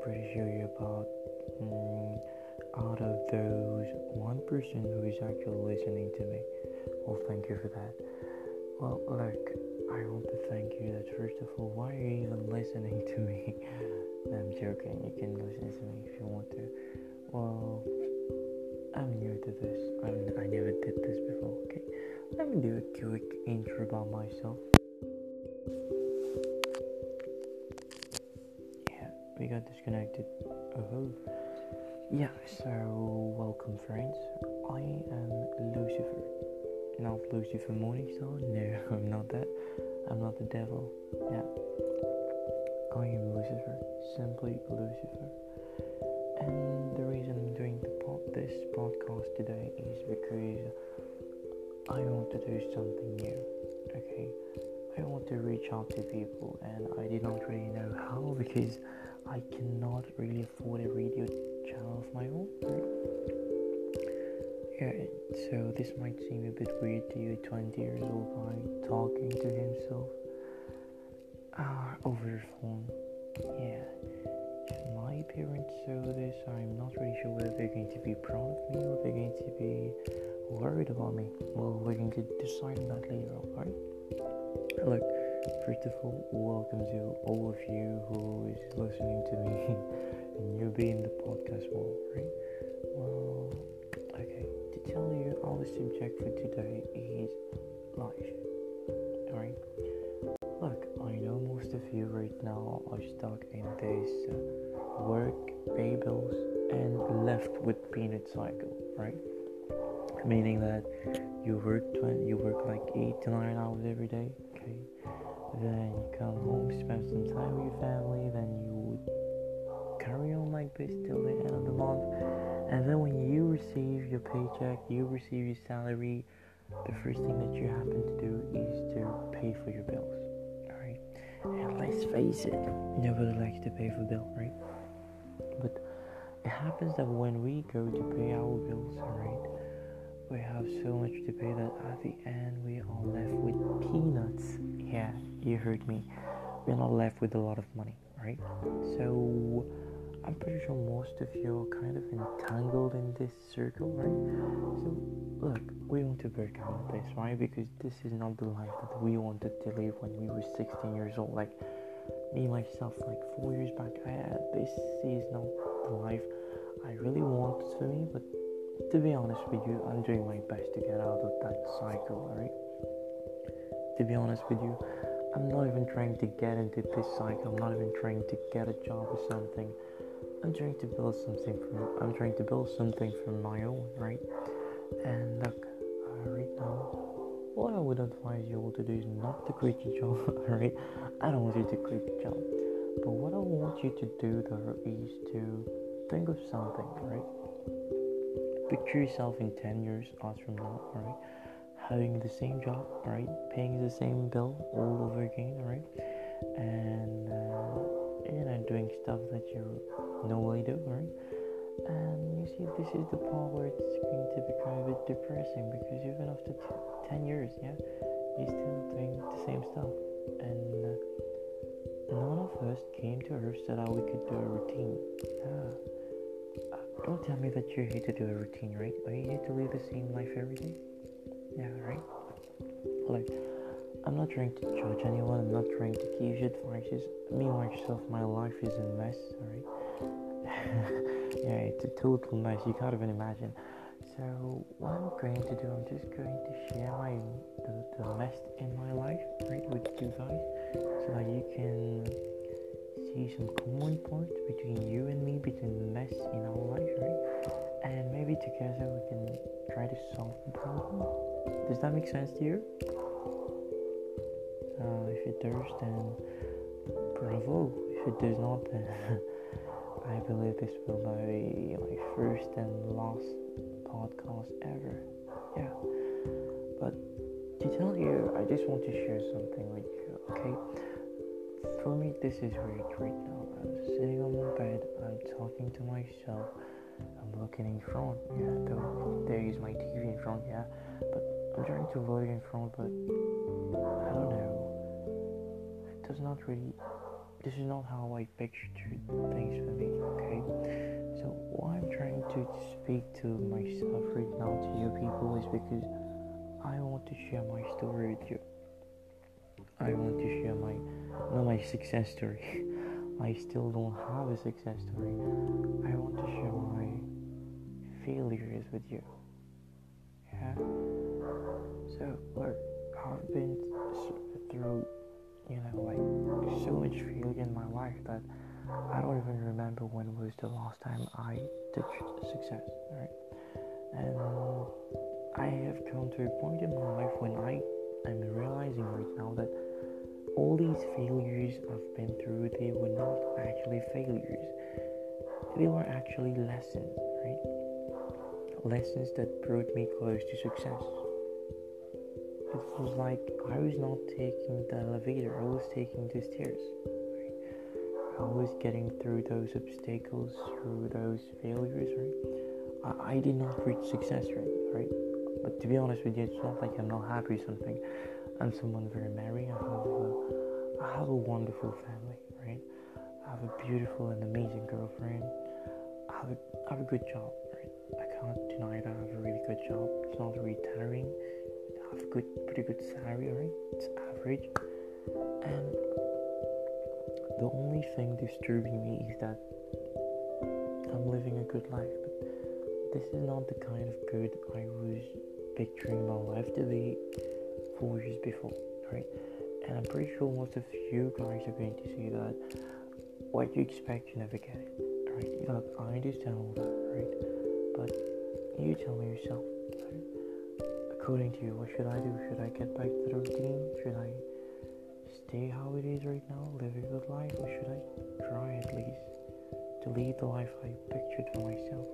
pretty sure you're about out of those 1% who is actually listening to me. Well, thank you for that. Well, look, I want to thank you that first of all, why are you even listening to me? No, I'm joking, you can listen to me if you want to. Well, I'm new to this. I never did this before, okay? Let me do a quick intro about myself. Yeah, we got disconnected. Oh, yeah, so welcome, friends. I am Lucifer. Not Lucifer Morningstar. No, I'm not that. I'm not the devil. Yeah, I am Lucifer. Simply Lucifer. And the reason I'm doing this podcast today is because I want to do something new. Okay, I want to reach out to people, and I did not really know how because I cannot really afford a radio channel of my own. Right? Yeah, so this might seem a bit weird to you, 20 years old guy talking to himself over the phone. Yeah, if my parents saw this, I'm not really sure whether they're going to be proud of me or they're going to be worried about me. Well, we're going to decide on that later on, right? Look, first of all, welcome to all of you who is listening to me and you'll be in the podcast world, right? Well, okay, to tell you, our subject for today is life, alright? Look, I know most of you right now are stuck in this work, pay bills, and left with peanut cycle, right? Meaning that you work like 8 to 9 hours every day, okay? Then you come home, spend some time with your family, then you carry on like this till the end of the month, and then when you receive your paycheck, you receive your salary, the first thing that you happen to do is to pay for your bills, alright? And let's face it, nobody likes to pay for bills, right? But it happens that when we go to pay our bills, alright, we have so much to pay that at the end we are left with peanuts. Yeah, you heard me. We're not left with a lot of money, right? So I'm pretty sure most of you are kind of entangled in this circle, right? So look, we want to break out of this, right? Because this is not the life that we wanted to live when we were 16 years old. Like me myself, like 4 years back, this is not the life I really wanted for me, but to be honest with you, I'm doing my best to get out of that cycle, alright? To be honest with you, I'm not even trying to get into this cycle. I'm not even trying to get a job or something. I'm trying to build something from my own, right? And look, right now, what I would advise you all to do is not to quit your job, alright? I don't want you to quit your job. But what I want you to do though is to think of something, right? Picture yourself in 10 years as from now, alright? Having the same job, alright? Paying the same bill all over again, alright? And, doing stuff that you normally do, alright? And you see, this is the part where it's going to become a bit depressing because even after 10 years, yeah, you're still doing the same stuff. And none of us came to Earth so that we could do a routine. Don't tell me that you're here to do a routine, right? Are you here to live the same life every day? Yeah, right? Like, I'm not trying to judge anyone. I'm not trying to give you advices. Me, myself, my life is a mess, alright? Yeah, it's a total mess. You can't even imagine. So, what I'm going to do, I'm just going to share the mess in my life, right, with you guys, so that you can see some common points between you and me, between the mess in our life, right? And maybe together we can try to solve the problem. Does that make sense to you? If it does, then bravo. If it does not, then I believe this will be my first and last podcast ever. Yeah. But to tell you, I just want to share something with you, okay? For me, this is weird right now. I'm sitting on my bed, I'm talking to myself, I'm looking in front, yeah, though there is my TV in front, yeah, but I'm trying to look in front, but I don't know, it does not really this is not how I pictured things for me, okay? So why I'm trying to speak to myself right now, to you people, is because I want to share my story with you. I want to share not my success story. I still don't have a success story. I want to share my failures with you. Yeah. So look, I've been through, like so much failure in my life that I don't even remember when was the last time I did success. Right? And I have come to a point in my life when I am realizing right now that all these failures I've been through, they were not actually failures. They were actually lessons, right? Lessons that brought me close to success. It was like I was not taking the elevator, I was taking the stairs. Right? I was getting through those obstacles, through those failures, right? I did not reach success, right? But to be honest with you, it's not like I'm not happy with something. I'm someone very married. I have a wonderful family, right? I have a beautiful and amazing girlfriend. I have a good job, right? I can't deny that I have a really good job. It's not really tiring. I have a pretty good salary, right? It's average. And the only thing disturbing me is that I'm living a good life, but this is not the kind of good I was picturing my life to be 4 years before, right? And I'm pretty sure most of you guys are going to say that what you expect, you never get it, right? Look, I understand all that, right? But you tell me yourself, right? According to you, what should I do? Should I get back to the routine? Should I stay how it is right now, live a good life? Or should I try at least to lead the life I pictured for myself?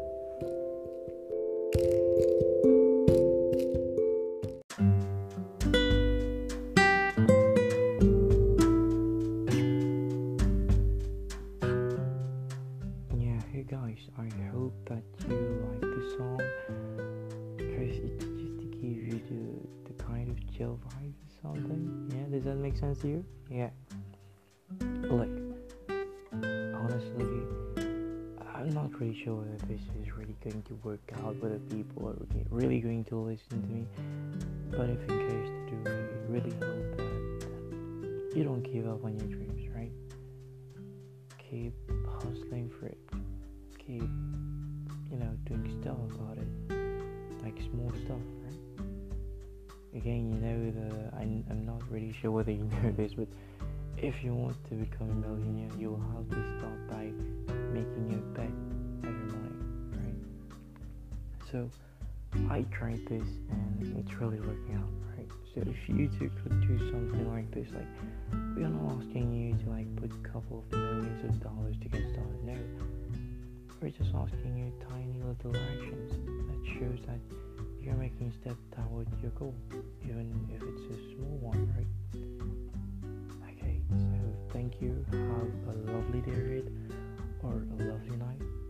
Hey guys, I hope that you like the song because it's just to give you the kind of chill vibe or something. Yeah, does that make sense to you? Yeah. Look, honestly, I'm not really sure whether this is really going to work out, whether people are really going to listen to me. But if in case they do, I really hope that you don't give up on your dreams, right? Keep hustling for it. Keep, doing stuff about it, like small stuff, right? Again, I'm not really sure whether you know this, but if you want to become a millionaire, you will have to start by making your bet every morning, right? So I tried this and it's really working out, right? So if you two could do something like this, like we're not asking you to put a couple of millions of dollars to get started, no. We're just asking you tiny little actions that shows that you're making a step toward your goal, even if it's a small one, right? Okay, so thank you. Have a lovely day ahead, or a lovely night.